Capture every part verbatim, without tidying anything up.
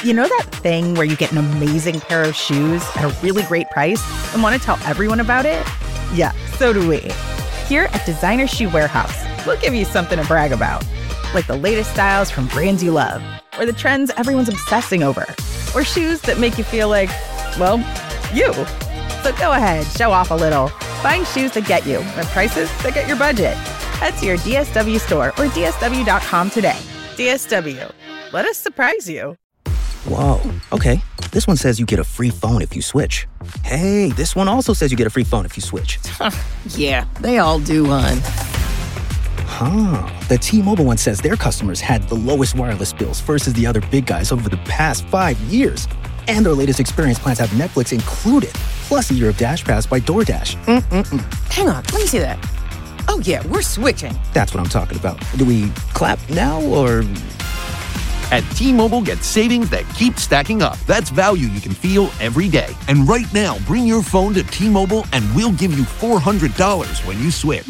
You know that thing where you get an amazing pair of shoes at a really great price and want to tell everyone about it? Yeah, so do we. Here at Designer Shoe Warehouse, we'll give you something to brag about, like the latest styles from brands you love, or the trends everyone's obsessing over, or shoes that make you feel like, well, you. So go ahead, show off a little. Find shoes that get you at prices that get your budget. Head to your D S W store or D S W dot com today. D S W, let us surprise you. Whoa, okay. This one says you get a free phone if you switch. Hey, this one also says you get a free phone if you switch. Yeah, they all do, hon. Huh. The T-Mobile one says their customers had the lowest wireless bills versus the other big guys over the past five years. And their latest experience plans have Netflix included, plus a year of Dash Pass by DoorDash. Mm-mm-mm. Hang on, let me see that. Oh, yeah, we're switching. That's what I'm talking about. Do we clap now, or...? At T-Mobile, get savings that keep stacking up. That's value you can feel every day. And right now, bring your phone to T-Mobile and we'll give you four hundred dollars when you switch.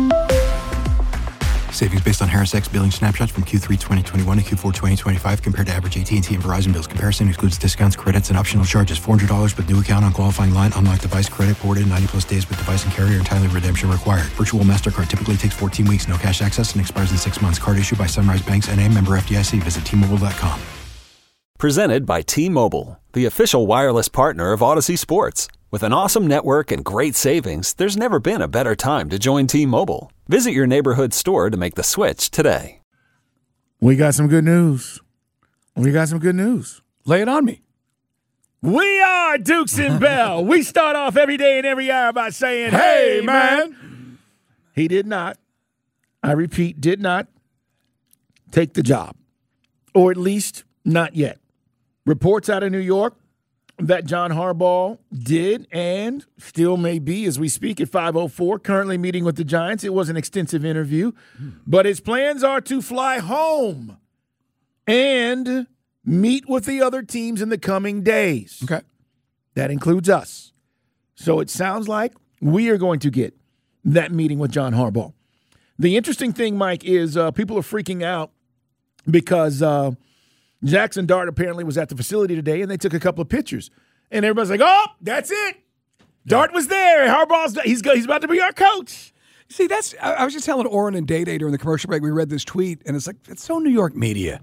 Savings based on Harris X billing snapshots from Q three twenty twenty-one to Q four twenty twenty-five compared to average A T and T and Verizon bills. Comparison excludes discounts, credits, and optional charges. four hundred dollars with new account on qualifying line. Unlocked device credit ported ninety plus days with device and carrier. Entirely redemption required. Virtual MasterCard typically takes fourteen weeks. No cash access and expires in six months. Card issued by Sunrise Banks N A, member F D I C. Visit T Mobile dot com. Presented by T-Mobile, the official wireless partner of Odyssey Sports. With an awesome network and great savings, there's never been a better time to join T-Mobile. Visit your neighborhood store to make the switch today. We got some good news. We got some good news. Lay it on me. We are Dukes and Bell. We start off every day and every hour by saying, hey, hey man. man. He did not, I repeat, did not take the job, or at least not yet. Reports out of New York that John Harbaugh did and still may be, as we speak, at five oh four, currently meeting with the Giants. It was an extensive interview, but his plans are to fly home and meet with the other teams in the coming days. Okay. That includes us. So it sounds like we are going to get that meeting with John Harbaugh. The interesting thing, Mike, is uh, people are freaking out because uh, – Jackson Dart apparently was at the facility today, and they took a couple of pictures. And everybody's like, oh, that's it. Dart was there. Harbaugh's he's, he's about to be our coach. See, that's I was just telling Oren and Day Day during the commercial break, we read this tweet, and it's like, it's so New York media.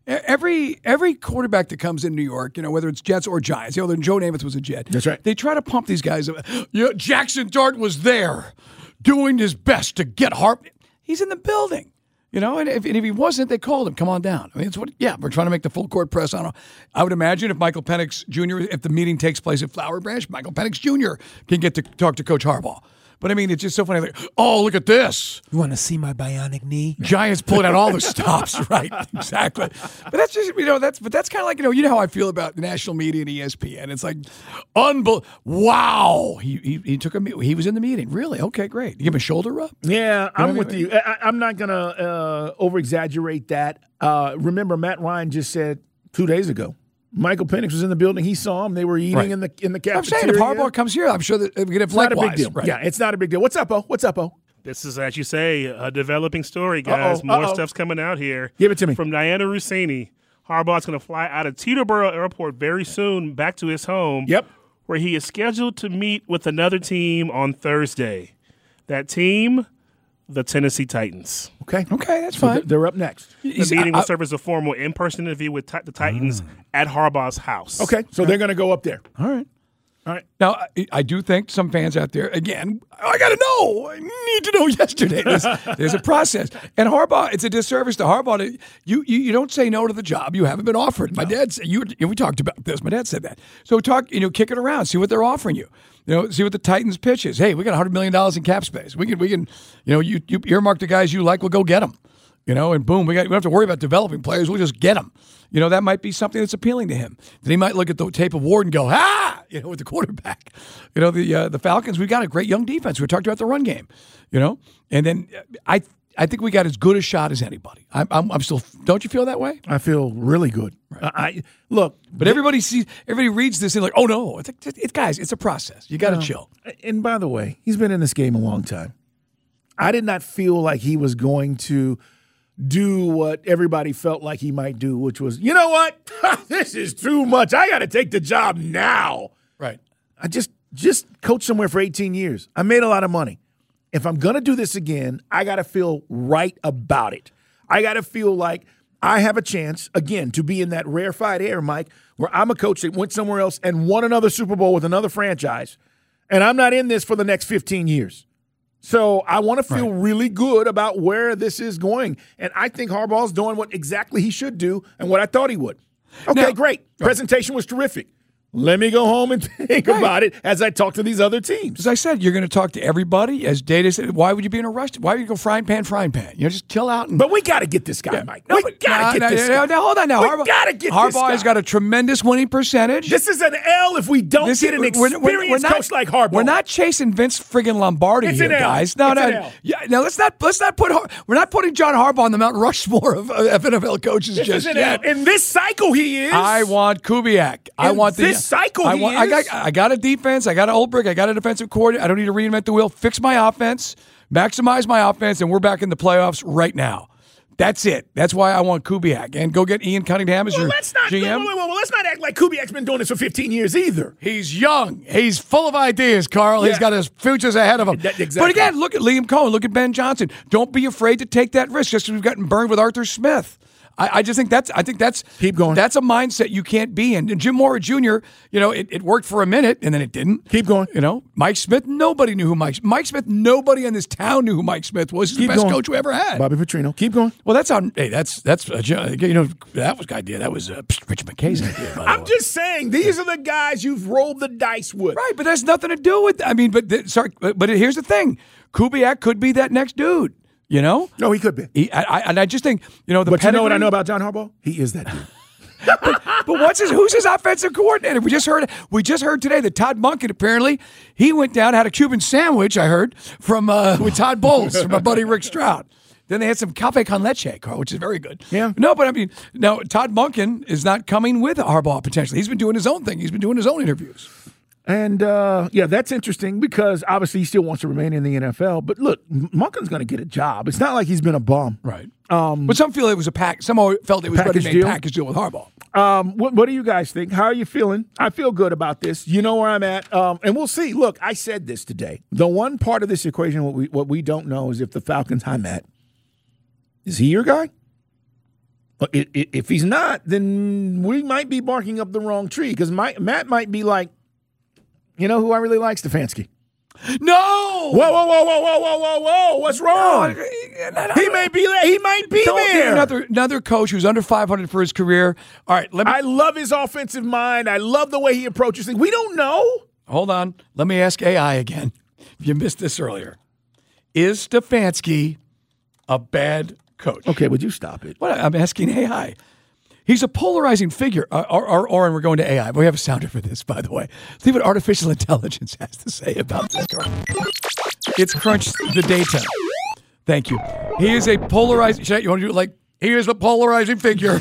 Every every quarterback that comes in New York, you know, whether it's Jets or Giants, you know, Joe Namath was a Jet. That's right. They try to pump these guys. Yeah, Jackson Dart was there doing his best to get Harp. He's in the building. You know, and if, and if he wasn't, they called him, come on down. I mean, it's what, yeah, we're trying to make the full court press on him. I would imagine if Michael Penix Junior, if the meeting takes place at Flower Branch, Michael Penix Junior can get to talk to Coach Harbaugh. But I mean, it's just so funny. Like, oh, look at this. You want to see my bionic knee? Giants pulling out all the stops, right? Exactly. But that's just, you know, that's, but that's kind of like, you know, you know how I feel about the national media and E S P N. It's like, unbelievable. Wow. He, he he took a, he was in the meeting. Really? Okay, great. You give him a shoulder rub? Yeah, you know I'm I mean? with you. I, I'm not going to uh, over exaggerate that. Uh, remember, Matt Ryan just said two days ago, Michael Penix was in the building. He saw him. They were eating right. in the in the cafeteria. I'm saying if Harbaugh comes here, I'm sure that we could have it's not likewise. a big deal. Right. Yeah, it's not a big deal. What's up, O? What's up, O? This is, as you say, a developing story, guys. Uh-oh, More uh-oh. stuff's coming out here. Give it to me. From Diana Rossini. Harbaugh's going to fly out of Teterboro Airport very soon back to his home. Yep. Where he is scheduled to meet with another team on Thursday. That team, the Tennessee Titans. Okay. Okay, that's so fine. They're up next. The He's- meeting I- will serve as a formal in-person interview with ti- the Titans Mm. at Harbaugh's house. Okay, so they're going to go up there. All right. All right. Now, I, I do think some fans out there, again, I got to know. I need to know yesterday. There's, there's a process. And Harbaugh, it's a disservice to Harbaugh. To, you, you you don't say no to the job you haven't been offered. My dad said, you, we talked about this. My dad said that. So talk, you know, kick it around. See what they're offering you. You know, see what the Titans pitch is. Hey, we got one hundred million dollars in cap space. We can, we can, you know, you, you earmark the guys you like, we'll go get them. You know, and boom, we, got, we don't have to worry about developing players. We'll just get them. You know, that might be something that's appealing to him. Then he might look at the tape of Ward and go, ah, you know, with the quarterback. You know, the uh, the Falcons, we got a great young defense. We talked about the run game, you know. And then I I think we got as good a shot as anybody. I'm, I'm, I'm still, don't you feel that way? I feel really good. Right. I, I Look. But everybody sees, everybody reads this and like, oh, no. It's, it's, it's guys, it's a process. You got to no. chill. And by the way, he's been in this game a long time. I did not feel like he was going to do what everybody felt like he might do, which was, you know what? This is too much. I got to take the job now. Right. I just just coached somewhere for eighteen years. I made a lot of money. If I'm going to do this again, I got to feel right about it. I got to feel like I have a chance, again, to be in that rarefied air, Mike, where I'm a coach that went somewhere else and won another Super Bowl with another franchise, and I'm not in this for the next fifteen years. So I want to feel right. really good about where this is going. And I think Harbaugh's doing what exactly he should do and what I thought he would. Okay, now, great. Presentation was terrific. Let me go home and think right. about it as I talk to these other teams. As I said, you're going to talk to everybody. As Data said, why would you be in a rush? Why would you go frying pan, frying pan? You know, just chill out. And, but we got to get this guy, yeah. Mike. No, we but, got to no, get no, this no, guy. Now, hold on now. We Harbaugh, got to get Harbaugh this guy. has got a tremendous winning percentage. This is an L if we don't this get an is, experienced we're, we're, we're not, coach like Harbaugh. We're not chasing Vince friggin' Lombardi it's here, guys. No, it's no. Yeah, no, let's not let's not put we're not putting John Harbaugh on the Mount Rushmore of, of N F L coaches this just yet. In this cycle, he is. I want Kubiak. I in want the, this cycle. I he want. is. I got. I got a defense. I got an old brick. I got a defensive coordinator. I don't need to reinvent the wheel. Fix my offense. Maximize my offense, and we're back in the playoffs right now. That's it. That's why I want Kubiak. And go get Ian Cunningham as well, your let's not, G M. Wait, wait, wait, well, let's not act like Kubiak's been doing this for fifteen years either. He's young. He's full of ideas, Carl. Yeah. He's got his futures ahead of him. That, exactly. But again, look at Liam Cohen. Look at Ben Johnson. Don't be afraid to take that risk just because we've gotten burned with Arthur Smith. I, I just think that's I think that's keep going. That's a mindset you can't be in. And Jim Mora Junior, you know, it, it worked for a minute and then it didn't. Keep going. You know, Mike Smith, nobody knew who Mike Mike Smith, nobody in this town knew who Mike Smith was. He's keep the best going. coach we ever had. Bobby Petrino. Keep going. Well, that's on hey, that's that's uh, you know, that was idea. That was uh, Rich McKay's idea. By the I'm way. just saying these are the guys you've rolled the dice with. Right, but that's nothing to do with I mean, but the, sorry, but, but here's the thing. Kubiak could be that next dude. You know? No, he could be. He, I, I, and I just think, you know, the But you know what I pedigree- know about John Harbaugh? He is that dude. but, but what's his? Who's his offensive coordinator? We just heard. We just heard today that Todd Monken apparently he went down, had a Cuban sandwich. I heard from uh, with Todd Bowles from my buddy Rick Stroud. Then they had some cafe con leche, Carl, which is very good. Yeah. No, but I mean, no. Todd Monken is not coming with Harbaugh potentially. He's been doing his own thing. He's been doing his own interviews. And, uh, yeah, that's interesting because obviously he still wants to remain in the N F L. But, look, Monken's going to get a job. It's not like he's been a bum. Right. Um, but some feel it was a pack. Some felt it was package ready to make deal? a package deal with Harbaugh. Um, what, what do you guys think? How are you feeling? I feel good about this. You know where I'm at. Um, and we'll see. Look, I said this today. The one part of this equation, what we, what we don't know is if the Falcons, hi, Matt, is he your guy? If he's not, then we might be barking up the wrong tree because Matt might be like, you know who I really like? Stefanski. No! Whoa, whoa, whoa, whoa, whoa, whoa, whoa, whoa. What's wrong? No, he may be there. He might be Don't there. Another, another coach who's under five hundred for his career. All right, let me. I love his offensive mind. I love the way he approaches things. We don't know. Hold on. Let me ask A I again. You missed this earlier. Is Stefanski a bad coach? Okay, would you stop it? What? I'm asking A I. He's a polarizing figure. Uh, or, or, or, and we're going to A I. We have a sounder for this, by the way. See what artificial intelligence has to say about this girl. It's Crunch the Data. Thank you. He is a polarizing. You want to do it like, he is a polarizing figure.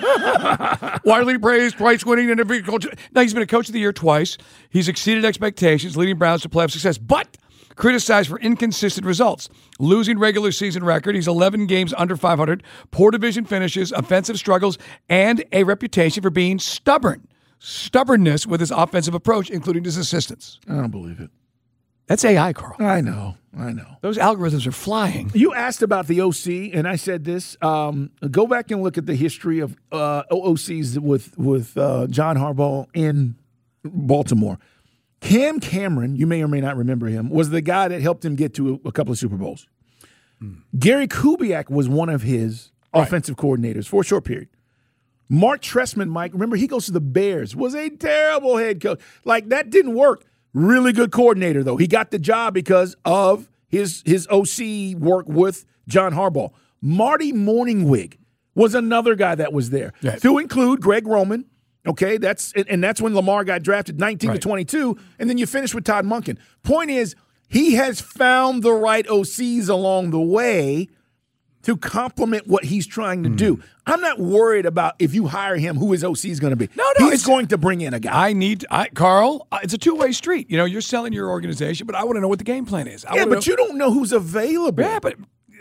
Widely praised, twice winning N F L coach. Now, he's been a coach of the year twice. He's exceeded expectations, leading Browns to playoff success. But criticized for inconsistent results. Losing regular season record. He's eleven games under five hundred. Poor division finishes, offensive struggles, and a reputation for being stubborn. Stubbornness with his offensive approach, including his assistants. I don't believe it. That's A I, Carl. I know. I know. Those algorithms are flying. You asked about the O C, and I said this. Um, go back and look at the history of uh, O Cs with, with uh, John Harbaugh in Baltimore. Cam Cameron, you may or may not remember him, was the guy that helped him get to a, a couple of Super Bowls. Mm. Gary Kubiak was one of his right. offensive coordinators for a short period. Mark Trestman, Mike, remember, he goes to the Bears, was a terrible head coach. Like, that didn't work. Really good coordinator, though. He got the job because of his, his O C work with John Harbaugh. Marty Morningwig was another guy that was there, right. to include Greg Roman. Okay, that's and that's when Lamar got drafted nineteen right. to twenty-two, and then you finish with Todd Monken. Point is, he has found the right O Cs along the way to complement what he's trying to mm. do. I'm not worried about if you hire him, who his O C is going to be. No, no, he's going to bring in a guy. I need, I, Carl. It's a two-way street. You know, you're selling your organization, but I want to know what the game plan is. I yeah, but know, you don't know who's available. Yeah, but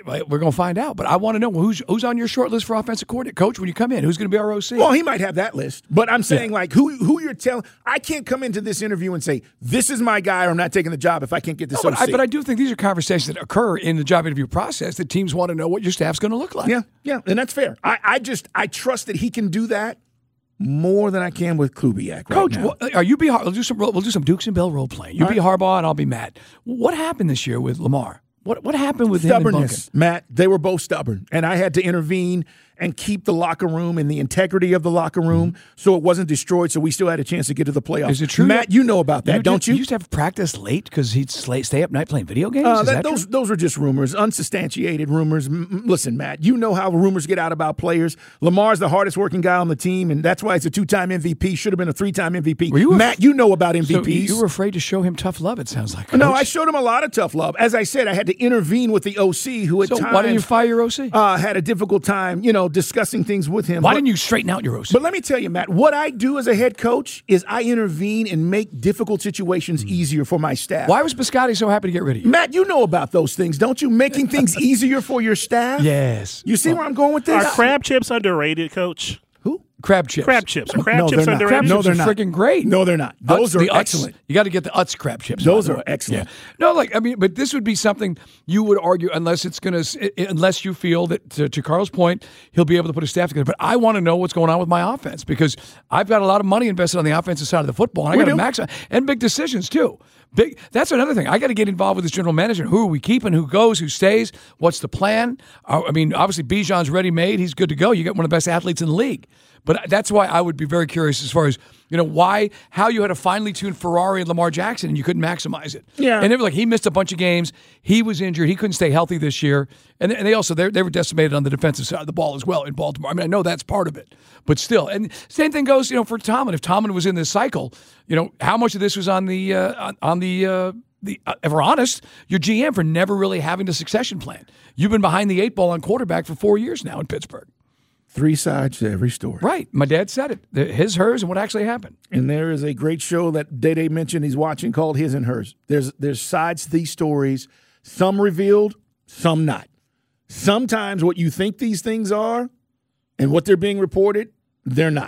We're going to find out. But I want to know who's who's on your short list for offensive coordinator. Coach, when you come in, who's going to be our O C? Well, he might have that list. But I'm saying, Yeah. like, who who you're telling. I can't come into this interview and say, this is my guy or I'm not taking the job if I can't get this No, but, O C. I, but I do think these are conversations that occur in the job interview process that teams want to know what your staff's going to look like. Yeah, yeah, and that's fair. I, I just I trust that he can do that more than I can with Kubiak right Coach, now. well, are you be? We'll do some. We'll do some Dukes and Bell role playing. You All be right. Harbaugh and I'll be Matt. What happened this year with Lamar? What what happened with him and Stubbornness, Bunkin? Matt. They were both stubborn, and I had to intervene and keep the locker room and the integrity of the locker room mm-hmm. so it wasn't destroyed, so we still had a chance to get to the playoffs. Is it true, Matt? You know about that, you don't did, you? You used to have practice late because he'd stay, stay up night playing video games? Uh, Is that, that those true? those are just rumors, unsubstantiated rumors. M- listen, Matt, you know how rumors get out about players. Lamar's the hardest working guy on the team, and that's why he's a two-time M V P. Should have been a three-time M V P. Were you Matt, af- you know about M V Ps. So you were afraid to show him tough love, it sounds like. No, Coach. I showed him a lot of tough love. As I said, I had to intervene with the O C, who at So times why didn't you fire your O C? uh, had a difficult time, you know, discussing things with him. Why But- didn't you straighten out your O C? But let me tell you, Matt, what I do as a head coach is I intervene and make difficult situations easier for my staff. Why was Biscotti so happy to get rid of you? Matt, you know about those things, don't you? Making things easier for your staff? Yes. You see where I'm going with this? Are crab chips underrated, Coach? Who? Crab chips. Crab chips. Are crab No, chips they're not. underrated? Crab No, chips they're are not. freaking great. No, they're not. Those Utz- are the Utz- excellent. You got to get the Utz crab chips. Those by the are way. excellent. Yeah. No, like I mean, but this would be something you would argue unless it's going to, unless you feel that to, to Carl's point, he'll be able to put his staff together. But I want to know what's going on with my offense because I've got a lot of money invested on the offensive side of the football, and I We got to do. maximize and big decisions too. Big. That's another thing. I got to get involved with this general manager. Who are we keeping? Who goes? Who stays? What's the plan? Uh, I mean, obviously Bijan's ready made. He's good to go. You got one of the best athletes in the league. But that's why I would be very curious as far as, you know, why, how you had a finely tuned Ferrari and Lamar Jackson and you couldn't maximize it. Yeah. And it was like he missed a bunch of games. He was injured. He couldn't stay healthy this year. And, and they also, they they were decimated on the defensive side of the ball as well in Baltimore. I mean, I know that's part of it. But still, and same thing goes, you know, for Tomlin. If Tomlin was in this cycle, you know, how much of this was on the, uh, on, on the, uh, The, uh, if we're honest, your G M for never really having the succession plan. You've been behind the eight ball on quarterback for four years now in Pittsburgh. Three sides to every story. Right. My dad said it. The- His, hers, and what actually happened. And there is a great show that Day-Day mentioned he's watching called His and Hers. There's there's sides to these stories, some revealed, some not. Sometimes what you think these things are and what they're being reported, they're not.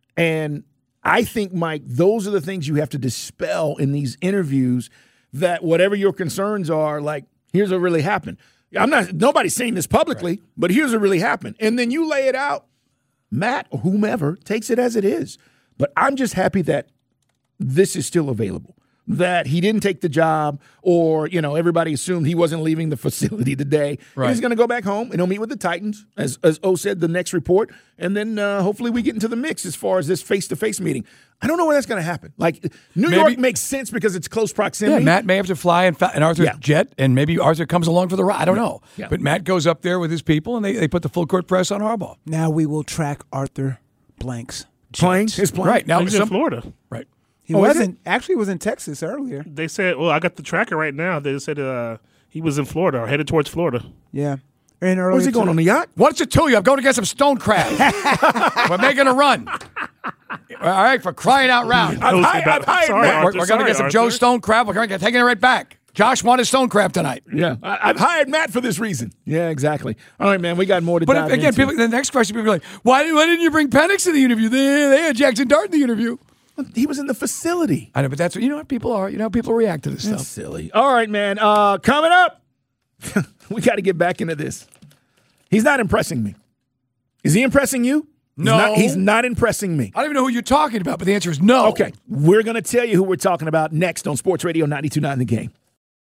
And I think, Mike, those are the things you have to dispel in these interviews, that whatever your concerns are, like, here's what really happened. I'm not, nobody's saying this publicly, right. But here's what really happened. And then you lay it out. Matt or whomever takes it as it is. But I'm just happy that this is still available, that he didn't take the job, or, you know, everybody assumed he wasn't leaving the facility today. Right. He's going to go back home and he'll meet with the Titans, as, as O said, the next report. And then uh, hopefully we get into the mix as far as this face-to-face meeting. I don't know where that's going to happen. Like, New Maybe- York makes sense because it's close Yeah, proximity. Matt may have to fly in, fa- in Arthur's Yeah. jet, and maybe Arthur comes along for the ride. I don't know. Yeah. But Matt goes up there with his people, and they, they put the full court press on Harbaugh. Now we will track Arthur Blank's Playing, his playing. Right. Now, He's in some- Florida. Right. He Oh, is wasn't actually was in Texas earlier. They said, well, I got the tracker right now. They said uh, he was in Florida or headed towards Florida. Yeah. And earlier Where's he going, too. on the yacht? What's it to you? I'm going to get some stone crab. We're making a run. All right, for crying out loud. I've, Those hi- about- I've hired Sorry, Matt. We're, Arthur. we're going to Sorry, get some Arthur. Joe Stone crab. We're going to take it right back. Josh wanted stone crab tonight. Yeah, I, I've hired Matt for this reason. Yeah, exactly. All right, man, we got more to But dive if, again, into. people, the next question, people are like, why, why didn't you bring Penix to the interview? They, they had Jackson Dart in the interview. He was in the facility. I know, but that's what, you know what people are. You know how people react to this That's stuff. silly. All right, man. Uh, coming up, we got to get back into this. He's not impressing me. Is he impressing you? He's No. not, he's not impressing me. I don't even know who you're talking about, but the answer is no. Okay, we're going to tell you who we're talking about next on Sports Radio ninety-two point nine The Game.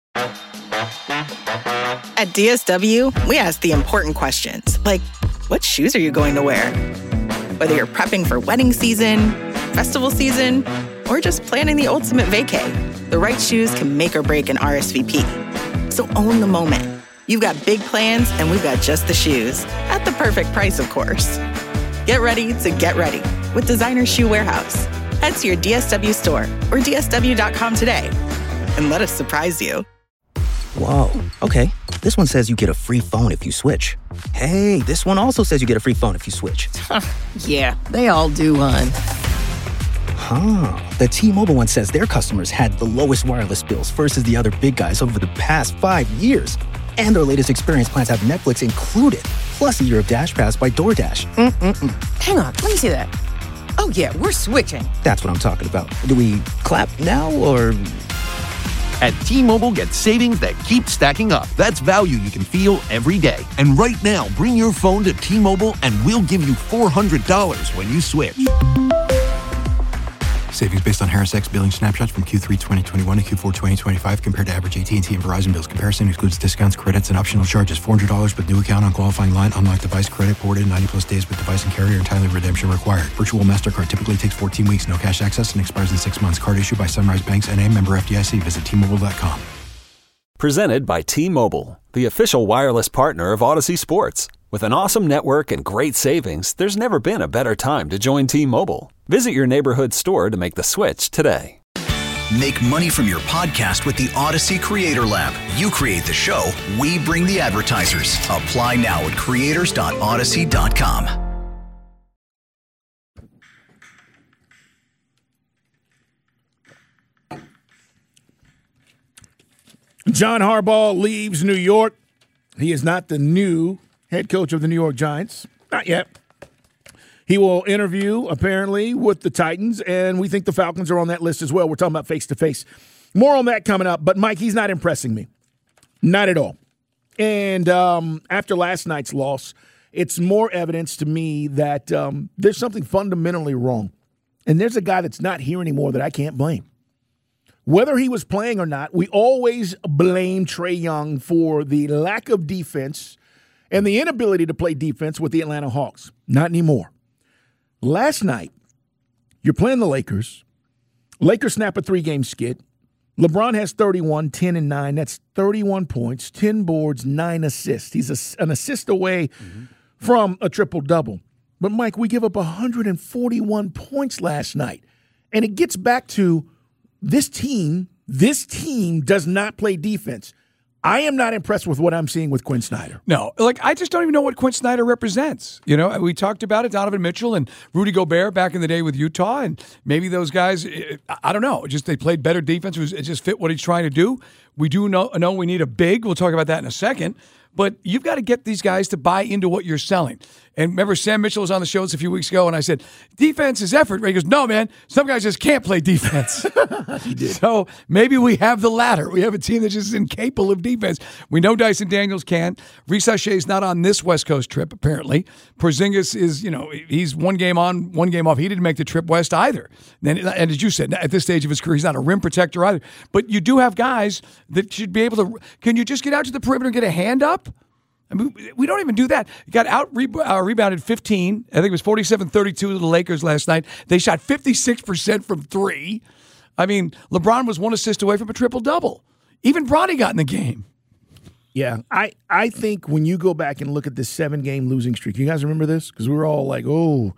At D S W, we ask the important questions, like, what shoes are you going to wear? Whether you're prepping for wedding season, festival season, or just planning the ultimate vacay, the right shoes can make or break an R S V P. So own the moment. You've got big plans, and we've got just the shoes. At the perfect price, of course. Get ready to get ready with Designer Shoe Warehouse. Head to your D S W store or D S W dot com today and let us surprise you. Whoa, okay. This one says you get a free phone if you switch. Hey, this one also says you get a free phone if you switch. Yeah, they all do, hon. Huh. The T-Mobile one says their customers had the lowest wireless bills versus the other big guys over the past five years. And our latest experience plans have Netflix included, plus a year of Dash Pass by DoorDash. Mm-mm-mm. Hang on, let me see that. Oh, yeah, we're switching. That's what I'm talking about. Do we clap now or... At T-Mobile, get savings that keep stacking up. That's value you can feel every day. And right now, bring your phone to T-Mobile and we'll give you four hundred dollars when you switch. Savings based on Harris X billing snapshots from Q three twenty twenty-one to Q four twenty twenty-five compared to average A T and T and Verizon bills. Comparison excludes discounts, credits, and optional charges. four hundred dollars with new account on qualifying line. Unlocked device credit ported. ninety plus days with device and carrier. Entirely redemption required. Virtual MasterCard typically takes fourteen weeks. No cash access and expires in six months. Card issued by Sunrise Banks N A, member F D I C. Visit T Mobile dot com. Presented by T-Mobile, the official wireless partner of Odyssey Sports. With an awesome network and great savings, there's never been a better time to join T-Mobile. Visit your neighborhood store to make the switch today. Make money from your podcast with the Odyssey Creator Lab. You create the show, we bring the advertisers. Apply now at creators dot odyssey dot com. John Harbaugh leaves New York. He is not the new head coach of the New York Giants. Not yet. He will interview, apparently, with the Titans, and we think the Falcons are on that list as well. We're talking about face-to-face. More on that coming up, but Mike, he's not impressing me. Not at all. And um, after last night's loss, it's more evidence to me that um, there's something fundamentally wrong. And there's a guy that's not here anymore that I can't blame. Whether he was playing or not, we always blame Trae Young for the lack of defense and the inability to play defense with the Atlanta Hawks. Not anymore. Last night, you're playing the Lakers. Lakers snap a three-game skid. LeBron has thirty-one, ten, and nine. That's thirty-one points, ten boards, nine assists. He's a, an assist away mm-hmm. from a triple-double. But, Mike, we give up one hundred forty-one points last night. And it gets back to this team, this team does not play defense. I am not impressed with what I'm seeing with Quinn Snyder. No, like I just don't even know what Quinn Snyder represents. You know, we talked about it, Donovan Mitchell and Rudy Gobert back in the day with Utah, and maybe those guys, I don't know, just they played better defense. It, was, it just fit what he's trying to do. We do know, know we need a big. We'll talk about that in a second. But you've got to get these guys to buy into what you're selling. And remember, Sam Mitchell was on the show a few weeks ago, and I said, defense is effort. He goes, no, man, some guys just can't play defense. He did. So maybe we have the latter. We have a team that's just incapable of defense. We know Dyson Daniels can. Reece Shay's not on this West Coast trip, apparently. Porzingis is, you know, he's one game on, one game off. He didn't make the trip west either. And, and as you said, at this stage of his career, he's not a rim protector either. But you do have guys that should be able to – can you just get out to the perimeter and get a hand up? I mean, we don't even do that. Got out re- uh, rebounded fifteen. I think it was forty-seven thirty-two to the Lakers last night. They shot fifty-six percent from three. I mean, LeBron was one assist away from a triple-double. Even Bronny got in the game. Yeah, I, I think when you go back and look at this seven-game losing streak, you guys remember this? Because we were all like, oh,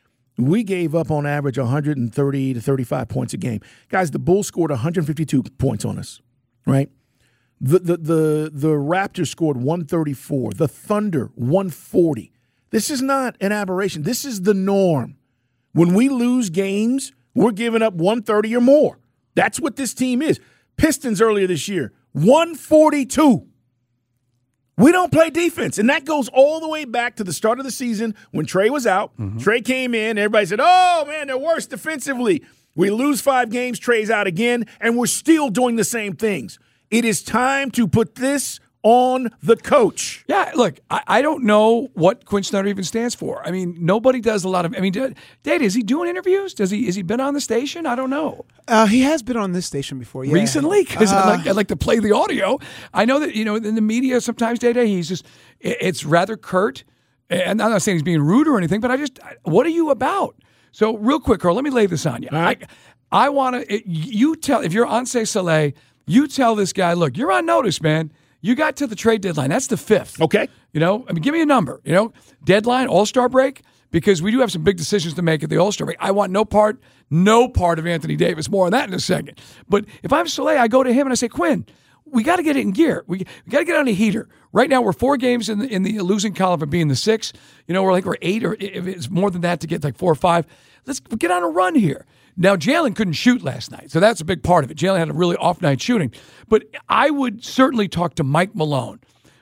we gave up on average one hundred thirty to thirty-five points a game. Guys, the Bulls scored one hundred fifty-two points on us, right? The, the the the Raptors scored one thirty-four. The Thunder, one forty. This is not an aberration. This is the norm. When we lose games, we're giving up one thirty or more. That's what this team is. Pistons earlier this year, one forty-two. We don't play defense, and that goes all the way back to the start of the season when Trae was out. Mm-hmm. Trae came in. Everybody said, oh, man, they're worse defensively. We lose five games. Trae's out again, and we're still doing the same things. It is time to put this on the coach. Yeah, look, I, I don't know what Quinn Snyder even stands for. I mean, nobody does a lot of – I mean, Dave, is he doing interviews? Does he? Is he been on the station? I don't know. Uh, he has been on this station before, yeah. Recently? Because uh, I, like, I like to play the audio. I know that, you know, in the media sometimes, Day Day, he's just – it's rather curt. And I'm not saying he's being rude or anything, but I just – what are you about? So real quick, Carl, let me lay this on you. Right. I, I want to – you tell – if you're Anseh Saleh – you tell this guy, look, you're on notice, man. You got to the trade deadline. That's the fifth. Okay. You know, I mean, give me a number. You know, deadline, All-Star break, because we do have some big decisions to make at the All-Star break. I want no part, no part of Anthony Davis. More on that in a second. But if I'm Saleh, I go to him and I say, Quinn, we got to get it in gear. We, we got to get on a heater. Right now, we're four games in the, in the losing column for being the six. You know, we're like, we're eight, or if it's more than that to get like four or five. Let's get on a run here. Now, Jalen couldn't shoot last night, so that's a big part of it. Jalen had a really off night shooting. But I would certainly talk to Mike Malone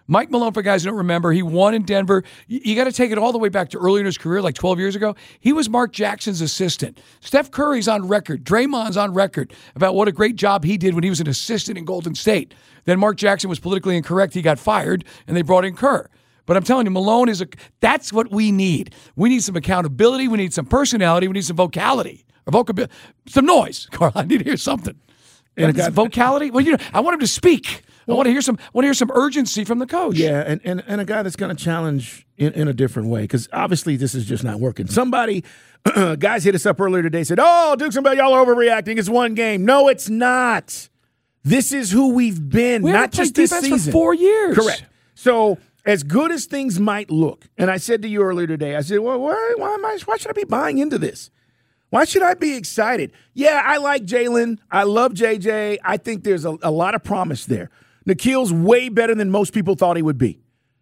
Mike Malone, for guys who don't remember, he won in Denver. You, you got to take it all the way back to earlier in his career, like twelve years ago. He was Mark Jackson's assistant. Steph Curry's on record. Draymond's on record about what a great job he did when he was an assistant in Golden State. Then Mark Jackson was politically incorrect. He got fired, and they brought in Kerr. But I'm telling you, Malone is a. That's what we need. We need some accountability. We need some personality. We need some vocality. Or vocab- some noise. Carl, I need to hear something. And some vocality? Well, you know, I want him to speak. Well, I want to hear some. Want to hear some urgency from the coach. Yeah, and and, and a guy that's going to challenge in, in a different way, because obviously this is just not working. Somebody, guys hit us up earlier today, said, "Oh, Dukes and Bell, y'all are overreacting. It's one game." No, it's not. This is who we've been, we not just this season. For four years, correct. So, as good as things might look, and I said to you earlier today, I said, "Well, why, why am I? Why should I be buying into this? Why should I be excited?" Yeah, I like Jalen. I love J J. I think there's a, a lot of promise there. Nikhil's way better than most people thought he would be.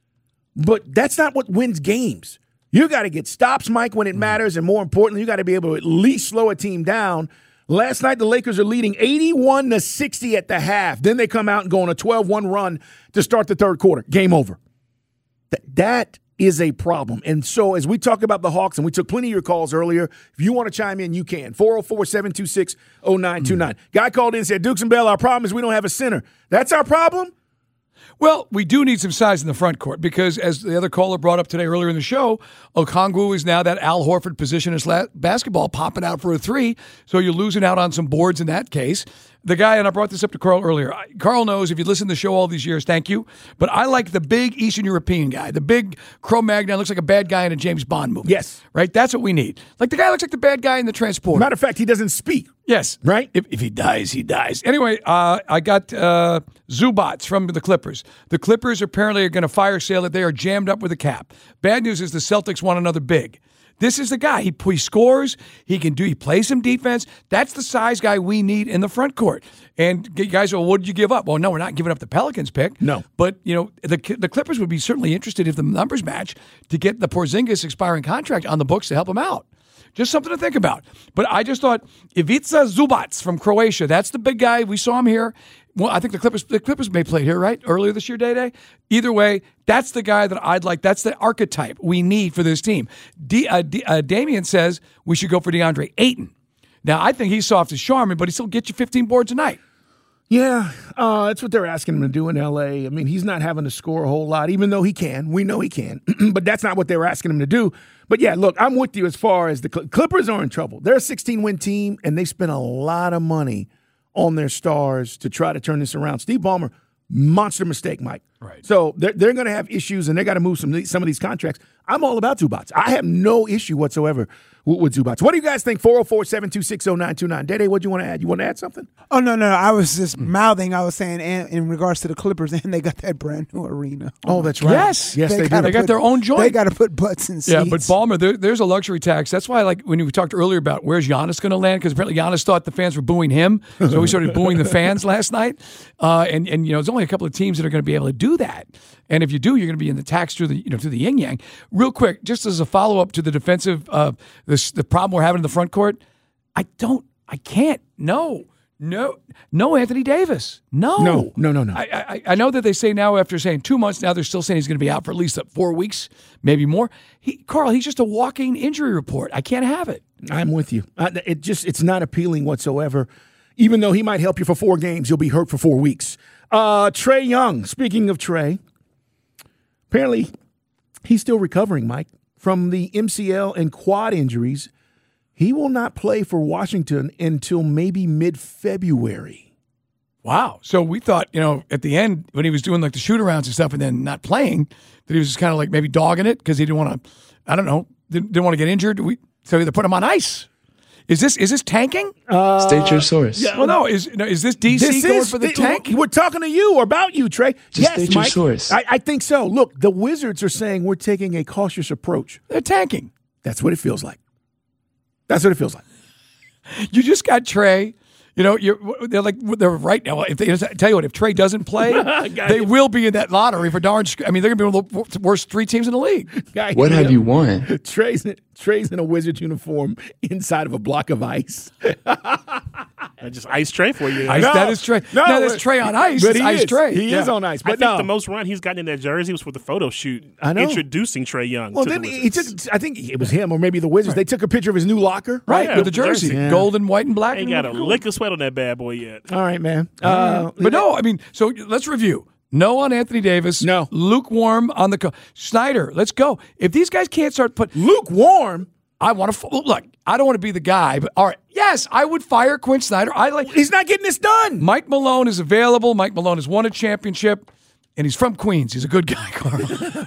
But that's not what wins games. You got to get stops, Mike, when it matters, and more importantly, you got to be able to at least slow a team down. Last night, the Lakers are leading eighty-one to sixty at the half. Then they come out and go on a twelve one run to start the third quarter. Game over. Th- that is a problem. And so as we talk about the Hawks, and we took plenty of your calls earlier, if you want to chime in, you can. four oh four, seven two six, oh nine two nine. Mm. Guy called in and said, Dukes and Bell, our problem is we don't have a center. That's our problem? Well, we do need some size in the front court because, as the other caller brought up today earlier in the show, Okongwu is now that Al Horford position as la- basketball popping out for a three, so you're losing out on some boards in that case. The guy, and I brought this up to Carl earlier, Carl knows if you've listened to the show all these years, thank you, but I like the big Eastern European guy, the big Cro-Magnon, looks like a bad guy in a James Bond movie. Yes. Right? That's what we need. Like the guy looks like the bad guy in the Transporter. Matter of fact, he doesn't speak. Yes. Right? If, if he dies, he dies. Anyway, uh, I got uh, Zubats from the Clippers. The Clippers apparently are going to fire sale it. They are jammed up with a cap. Bad news is the Celtics want another big. This is the guy. He, he scores. He can do. He plays some defense. That's the size guy we need in the front court. And you guys, well, what did you give up? Well, no, we're not giving up the Pelicans pick. No. But, you know, the the Clippers would be certainly interested if the numbers match to get the Porzingis expiring contract on the books to help him out. Just something to think about. But I just thought, Ivica Zubats from Croatia, that's the big guy. We saw him here. Well, I think the Clippers the Clippers may play here, right? Earlier this year, Day-Day. Either way, that's the guy that I'd like. That's the archetype we need for this team. D, uh, D, uh, Damian says we should go for DeAndre Ayton. Now, I think he's soft as Charmin, but he still gets you fifteen boards a night. Yeah, uh, that's what they're asking him to do in L A. I mean, he's not having to score a whole lot, even though he can. We know he can. But that's not what they were asking him to do. But, yeah, look, I'm with you as far as the Cl- Clippers are in trouble. They're a sixteen-win team, and they spent a lot of money on their stars to try to turn this around. Steve Ballmer, monster mistake, Mike. Right. So they're, they're going to have issues, and they got to move some, some of these contracts. I'm all about Zubats. I have no issue whatsoever with, with Zubats. What do you guys think? four oh four, seven two six, oh nine two nine. Dede, what do you want to add? You want to add something? Oh, no, no. I was just mouthing. I was saying and, in regards to the Clippers, and they got that brand new arena. Oh, oh that's right. Yes. Yes, they, they do. They got put, their own joint. They got to put butts in seats. Yeah, but Ballmer, there, there's a luxury tax. That's why, like, when we talked earlier about where's Giannis going to land, because apparently Giannis thought the fans were booing him, so we started booing the fans last night. Uh, and, and, you know, there's only a couple of teams that are going to be able to do that. And if you do, you're going to be in the tax through the, you know, through the yin-yang. Real quick, just as a follow-up to the defensive, uh, this, the problem we're having in the front court, I don't, I can't, no, no, no Anthony Davis. No. No, no, no, no. I, I, I know that they say now after saying two months, now they're still saying he's going to be out for at least four weeks, maybe more. He, Carl, he's just a walking injury report. I can't have it. I'm with you. I, it just, it's not appealing whatsoever. Even though he might help you for four games, you'll be hurt for four weeks. Uh, Trae Young, speaking of Trae, apparently he's still recovering, Mike, from the M C L and quad injuries. He will not play for Washington until maybe mid-February. Wow. So we thought, you know, at the end when he was doing like the shoot-arounds and stuff and then not playing, that he was just kind of like maybe dogging it because he didn't want to, I don't know, didn't, didn't want to get injured. We, so either put him on ice. Is this is this tanking? Uh, State your source. Yeah, well, no. Is no, is this D C this going is, for the th- tank? We're talking to you or about you, Trae. Just yes, state Mike. your source. I, I think so. Look, the Wizards are saying we're taking a cautious approach. They're tanking. That's what it feels like. That's what it feels like. You just got Trae. You know, you're, they're like they're right now. If they tell you what, if Trae doesn't play, they it. will be in that lottery for darn. I mean, they're going to be one of the worst three teams in the league. Guy, what have you won? Trae's, Trae's in a Wizards uniform inside of a block of ice. That's just ice Trey for you. Ice, No, that is Trey. no, No, that's but- Trey on ice. but It's he ice is. Trey. He is Yeah. on ice. I But think no. the most run he's gotten in that jersey was for the photo shoot. I know. Introducing Trey Young. Well, to then the he took. Wizards. I think it was him or maybe the Wizards. They took a picture of his new locker. Right, Yeah, with the jersey. jersey. Yeah. Gold and white and black. Ain't and got a gold. lick of sweat on that bad boy yet. All right, man. Uh, But no, I mean, so let's review. No on Anthony Davis. No. Lukewarm on the co- Snyder. Let's go. If these guys can't start put lukewarm. I want to look. I don't want to be the guy, but all right. Yes, I would fire Quinn Snyder. I like. He's not getting this done. Mike Malone is available. Mike Malone has won a championship, and he's from Queens. He's a good guy, Carl.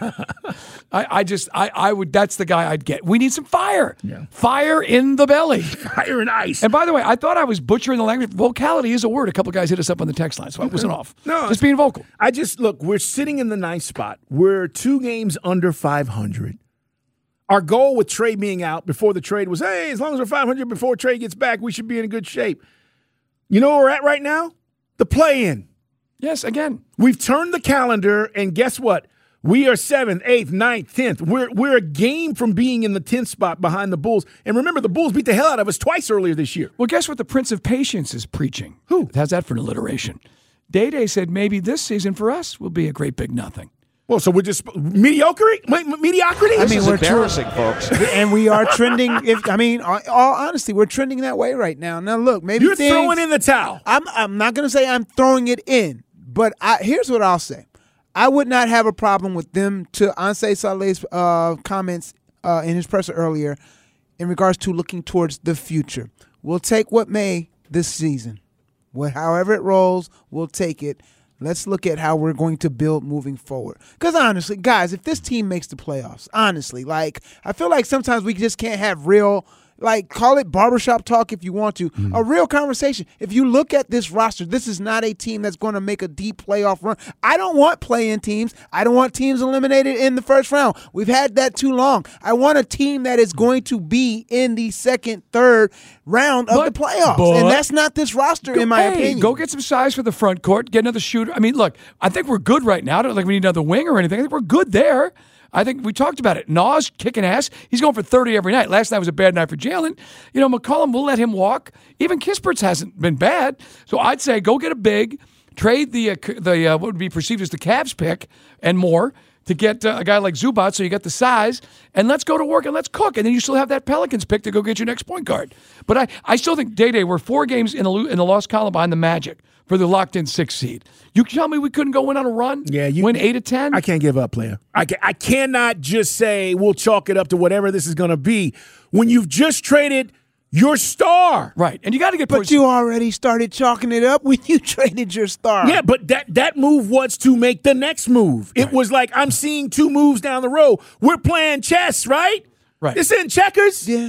I, I just, I, I would. That's the guy I'd get. We need some fire. Yeah. Fire in the belly. Fire and ice. And by the way, I thought I was butchering the language. Vocality is a word. A couple guys hit us up on the text line, so I wasn't off. No, just being vocal. I just look. We're sitting in the ninth spot. We're two games under five hundred. Our goal with Trey being out before the trade was, hey, as long as we're five hundred before Trey gets back, we should be in good shape. You know where we're at right now? The play-in. Yes, again. We've turned the calendar, and guess what? We are seventh, eighth, ninth, tenth. We're we're a game from being in the tenth spot behind the Bulls. And remember, the Bulls beat the hell out of us twice earlier this year. Well, guess what the Prince of Patience is preaching? Who? How's that for an alliteration? Day Day said maybe this season for us will be a great big nothing. Well, so we're just mediocrity? Mediocrity? I mean, we're embarrassing, folks. and we are trending. If I mean, all, all honesty, we're trending that way right now. Now, look, maybe You're things, throwing in the towel. I'm. I'm not going to say I'm throwing it in, but I, here's what I'll say: I would not have a problem with them to Ansay Saleh's uh, comments uh, in his presser earlier in regards to looking towards the future. We'll take what may this season, what however it rolls, we'll take it. Let's look at how we're going to build moving forward. Because honestly, guys, if this team makes the playoffs, honestly, like I feel like sometimes we just can't have real, like call it barbershop talk if you want to, mm. a real conversation. If you look at this roster, this is not a team that's going to make a deep playoff run. I don't want play-in teams. I don't want teams eliminated in the first round. We've had that too long. I want a team that is going to be in the second, third round of but, the playoffs. But, and that's not this roster, go, in my hey, opinion. Go get some size for the front court, get another shooter. I mean, look, I think we're good right now. I don't think we need another wing or anything. I think we're good there. I think we talked about it. Nas kicking ass. He's going for thirty every night. Last night was a bad night for Jalen. You know, McCollum, we'll let him walk. Even Kispert's hasn't been bad. So I'd say go get a big, trade the uh, the uh, what would be perceived as the Cavs pick and more to get uh, a guy like Zubac so you got the size, and let's go to work and let's cook. And then you still have that Pelicans pick to go get your next point guard. But I, I still think, Day-Day, we're four games in the in the lost column behind the Magic for the locked-in sixth seed. You tell me we couldn't go in on a run? Yeah, you win eight of ten? I can't give up, player. I, can, I cannot just say we'll chalk it up to whatever this is going to be when you've just traded your star. Right, and you got to get. But you already started chalking it up when you traded your star. Yeah, but that that move was to make the next move. It right. was like I'm seeing two moves down the road. We're playing chess, right? Right. This isn't checkers. Yeah.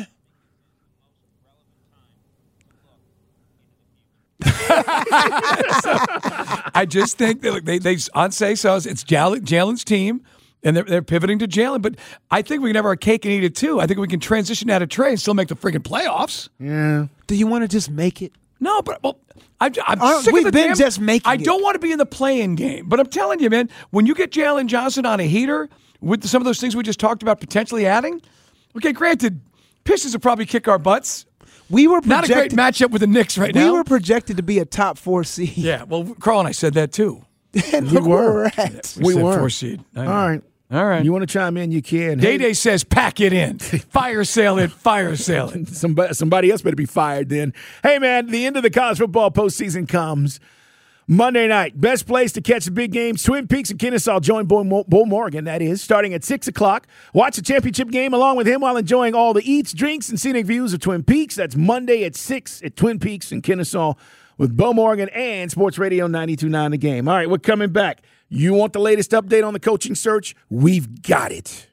I just think that look, they they on say so it's Jalen's team, and they're they're pivoting to Jalen. But I think we can have our cake and eat it too. I think we can transition out of Trey and still make the freaking playoffs. Yeah. Do you want to just make it? No, but well, I'm, I'm Aren't sick we've of the been damn, just making. I don't it. want to be in the play-in game, but I'm telling you, man, when you get Jalen Johnson on a heater with some of those things we just talked about potentially adding, okay, granted, Pistons will probably kick our butts. We were not a great matchup with the Knicks right we now. We were projected to be a top four seed. Yeah, well, Carl and I said that too. and we look were. where we're at. We, we said were four seed. All right. All right. You want to chime in? You can. Day Day says, pack it in. Fire sale it. Fire sale it. Somebody, somebody else better be fired then. Hey, man, the end of the college football postseason comes Monday night. Best place to catch the big games. Twin Peaks and Kennesaw join Bo, Bo Morgan, that is, starting at six o'clock. Watch the championship game along with him while enjoying all the eats, drinks, and scenic views of Twin Peaks. That's Monday at six at Twin Peaks and Kennesaw with Bo Morgan and Sports Radio ninety-two point nine The Game. All right, we're coming back. You want the latest update on the coaching search? We've got it.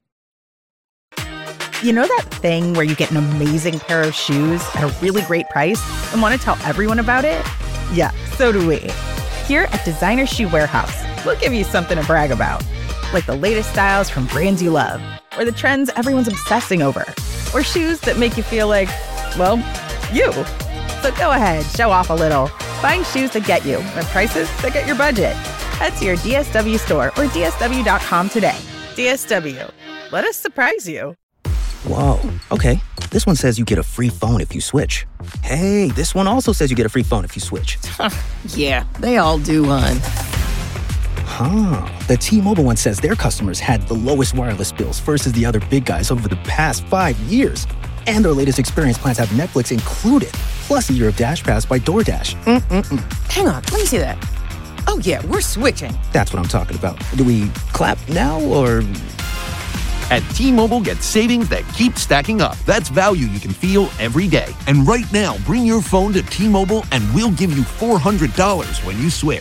You know that thing where you get an amazing pair of shoes at a really great price and want to tell everyone about it? Yeah, so do we. Here at Designer Shoe Warehouse, we'll give you something to brag about. Like the latest styles from brands you love, or the trends everyone's obsessing over, or shoes that make you feel like, well, you. So go ahead, show off a little. Find shoes that get you at prices that get your budget. Head to your D S W store or D S W dot com today. D S W. Let us surprise you. Whoa, okay. This one says you get a free phone if you switch. Hey, this one also says you get a free phone if you switch. Yeah, they all do, hon. Huh. The T-Mobile one says their customers had the lowest wireless bills versus the other big guys over the past five years. And their latest experience plans have Netflix included, plus a year of Dash Pass by DoorDash. Mm-mm-mm. Hang on, let me see that. Oh, yeah, we're switching. That's what I'm talking about. Do we clap now or... At T-Mobile, get savings that keep stacking up. That's value you can feel every day. And right now, bring your phone to T-Mobile and we'll give you four hundred dollars when you switch.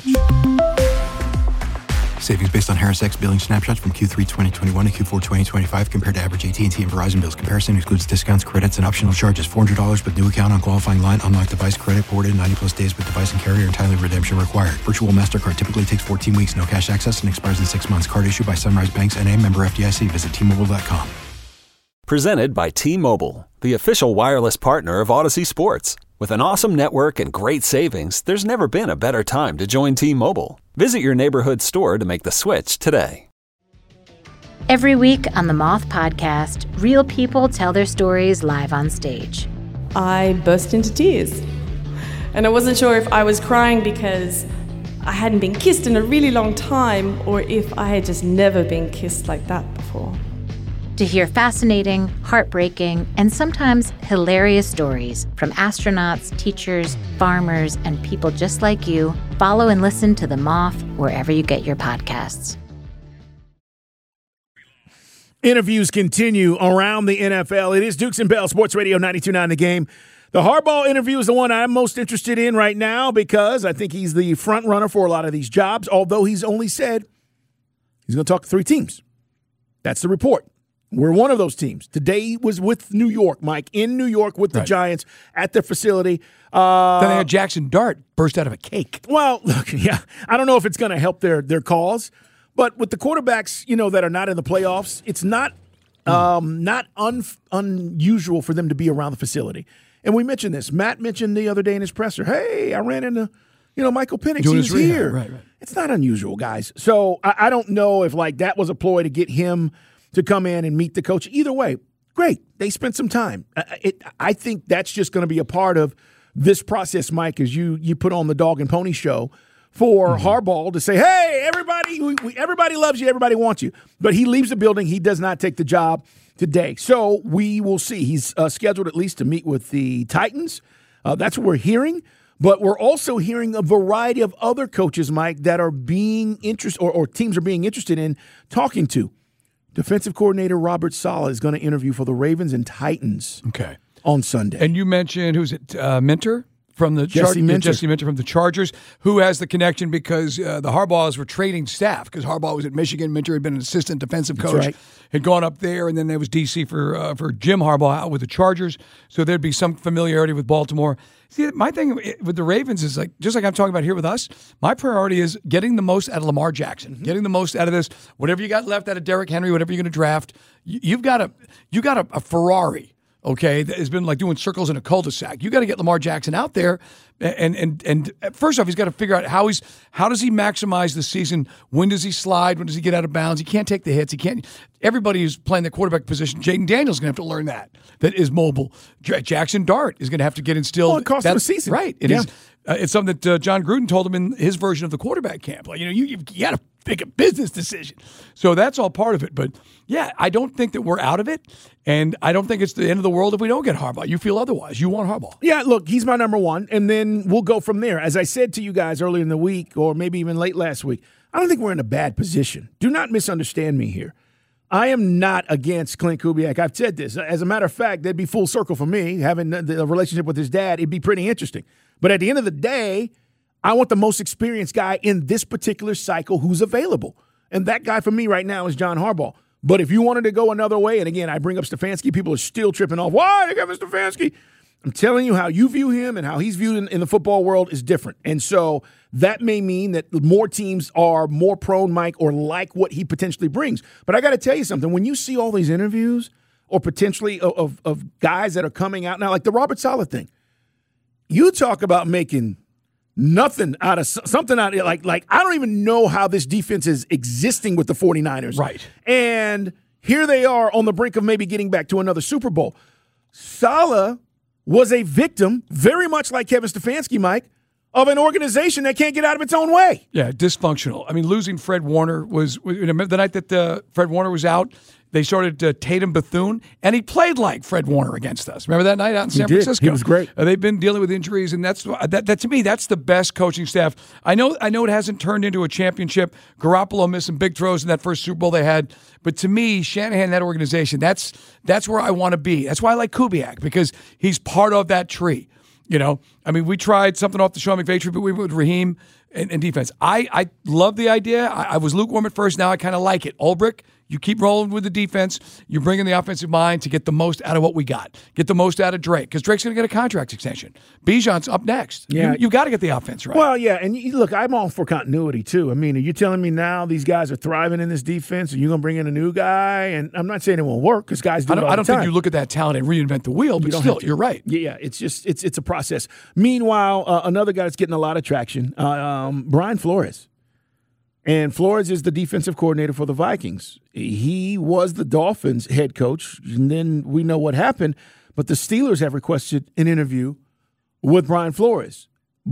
Savings based on Harris X billing snapshots from Q three twenty twenty-one to Q four twenty twenty-five compared to average A T and T and Verizon bills. Comparison excludes discounts, credits, and optional charges. four hundred dollars with new account on qualifying line. Unlocked device credit ported ninety plus days with device and carrier and timely redemption required. Virtual MasterCard typically takes fourteen weeks. No cash access and expires in six months. Card issued by Sunrise Banks N A, member F D I C. Visit T Mobile dot com. Presented by T-Mobile, the official wireless partner of Odyssey Sports. With an awesome network and great savings, there's never been a better time to join T-Mobile. Visit your neighborhood store to make the switch today. Every week on the Moth Podcast, real people tell their stories live on stage. I burst into tears. And I wasn't sure if I was crying because I hadn't been kissed in a really long time or if I had just never been kissed like that before. To hear fascinating, heartbreaking, and sometimes hilarious stories from astronauts, teachers, farmers, and people just like you, follow and listen to The Moth wherever you get your podcasts. Interviews continue around the N F L. It is Dukes and Bell, Sports Radio ninety-two point nine The Game. The Harbaugh interview is the one I'm most interested in right now because I think he's the front runner for a lot of these jobs, although he's only said he's going to talk to three teams. That's the report. We're one of those teams. Today was with New York, Mike, in New York with the right. Giants at their facility. Uh, then they had Jackson Dart burst out of a cake. Well, look, yeah, I don't know if it's going to help their their cause, but with the quarterbacks, you know, that are not in the playoffs, it's not um, not un, unusual for them to be around the facility. And we mentioned this. Matt mentioned the other day in his presser, hey, I ran into, you know, Michael Penix. He was here. Right, right. It's not unusual, guys. So I, I don't know if, like, that was a ploy to get him to come in and meet the coach. Either way, great. They spent some time. It, I think that's just going to be a part of this process, Mike, as you you put on the dog and pony show for mm-hmm. Harbaugh to say, hey, everybody, we, we, everybody loves you, everybody wants you. But he leaves the building. He does not take the job today. So we will see. He's uh, scheduled at least to meet with the Titans. Uh, that's what we're hearing. But we're also hearing a variety of other coaches, Mike, that are being interested or, or teams are being interested in talking to. Defensive coordinator Robert Saleh is going to interview for the Ravens and Titans okay. on Sunday. And you mentioned, who's it, uh, Minter? From the Jesse Char- Minter. Jesse Minter from the Chargers, who has the connection because uh, the Harbaughs were trading staff because Harbaugh was at Michigan. Minter had been an assistant defensive coach, right. had gone up there, and then there was D C for uh, for Jim Harbaugh out with the Chargers. So there'd be some familiarity with Baltimore. See, my thing with the Ravens is like just like I'm talking about here with us. My priority is getting the most out of Lamar Jackson, mm-hmm. getting the most out of this. Whatever you got left out of Derrick Henry, whatever you're going to draft, you, you've got a you got a, a Ferrari. Okay, that has been like doing circles in a cul-de-sac. You got to get Lamar Jackson out there, and and and first off, he's got to figure out how he's how does he maximize the season? When does he slide? When does he get out of bounds? He can't take the hits. He can't. Everybody who's playing the quarterback position, Jaden Daniels, is going to have to learn that. That is mobile. J- Jackson Dart is going to have to get instilled. Well, it costs him a season, right? It yeah. is. Uh, it's something that uh, John Gruden told him in his version of the quarterback camp. Like you know, you you got to make a business decision. So that's all part of it. But yeah, I don't think that we're out of it. And I don't think it's the end of the world if we don't get Harbaugh. You feel otherwise. You want Harbaugh. Yeah, look, he's my number one. And then we'll go from there. As I said to you guys earlier in the week, or maybe even late last week, I don't think we're in a bad position. Do not misunderstand me here. I am not against Clint Kubiak. I've said this. As a matter of fact, that'd be full circle for me. Having the relationship with his dad, it'd be pretty interesting. But at the end of the day, I want the most experienced guy in this particular cycle who's available. And that guy for me right now is John Harbaugh. But if you wanted to go another way, and again, I bring up Stefanski, people are still tripping off. Why? They got Mister Stefanski. I'm telling you how you view him and how he's viewed in, in the football world is different. And so that may mean that more teams are more prone, Mike, or like what he potentially brings. But I got to tell you something. When you see all these interviews or potentially of, of, of guys that are coming out now, like the Robert Saleh thing, you talk about making nothing out of something out of like like I don't even know how this defense is existing with the 49ers. Right. And here they are on the brink of maybe getting back to another Super Bowl. Saleh was a victim, very much like Kevin Stefanski, Mike, of an organization that can't get out of its own way. Yeah, dysfunctional. I mean, losing Fred Warner was, was the night that uh, Fred Warner was out. They started uh, Tatum Bethune, and he played like Fred Warner against us. Remember that night out in San he did. Francisco? He was great. Uh, they've been dealing with injuries, and that's that, that. To me, that's the best coaching staff. I know. I know it hasn't turned into a championship. Garoppolo missed some big throws in that first Super Bowl they had, but to me, Shanahan, that organization, that's that's where I want to be. That's why I like Kubiak, because he's part of that tree. You know, I mean, we tried something off the Sean McVay tree, but we went with Raheem and, and defense. I, I love the idea. I, I was lukewarm at first. Now I kind of like it. Ulbrich, you keep rolling with the defense. You're bringing the offensive mind to get the most out of what we got. Get the most out of Drake, because Drake's going to get a contract extension. Bijan's up next. Yeah. You, you got to get the offense right. Well, yeah, and you, look, I'm all for continuity, too. I mean, are you telling me now these guys are thriving in this defense, and you're going to bring in a new guy? And I'm not saying it won't work, because guys do I it don't, all I don't the time. think you look at that talent and reinvent the wheel, but You don't still, have to. you're right. Yeah, yeah, it's just it's it's a process. Meanwhile, uh, another guy that's getting a lot of traction, uh, um, Brian Flores. And Flores is the defensive coordinator for the Vikings. He was the Dolphins head coach, and then we know what happened. But the Steelers have requested an interview with Brian Flores.